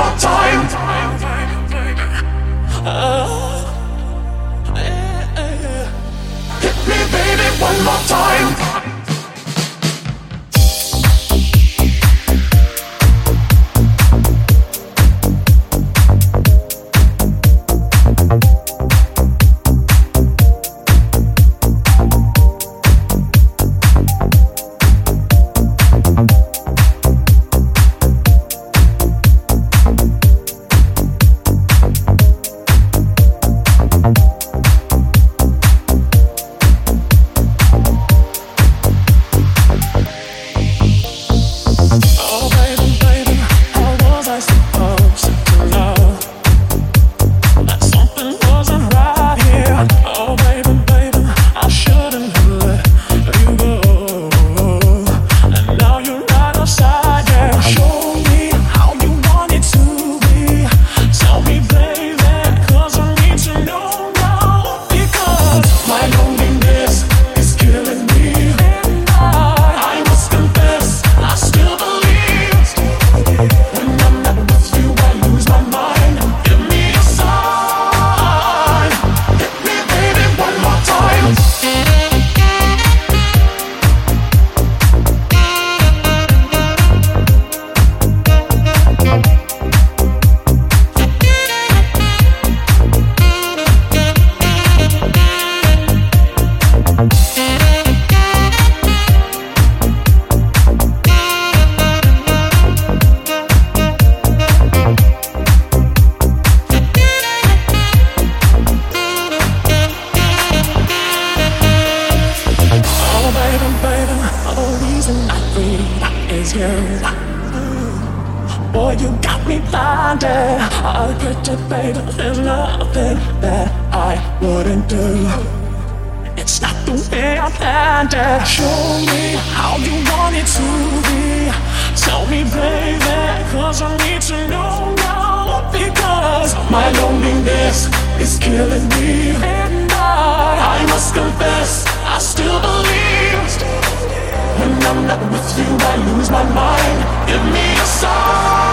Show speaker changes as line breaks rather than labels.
more time. Hit me, baby, one more time. Boy, you got me blinded. I get it, baby. There's nothing that I wouldn't do. It's not the way I planned it. Show me how you want it to be. Tell me, baby, cause I need to know now. Because my loneliness is killing me. And I must confess, I still believe. When I'm not with you, I lose my mind. Give me a sign.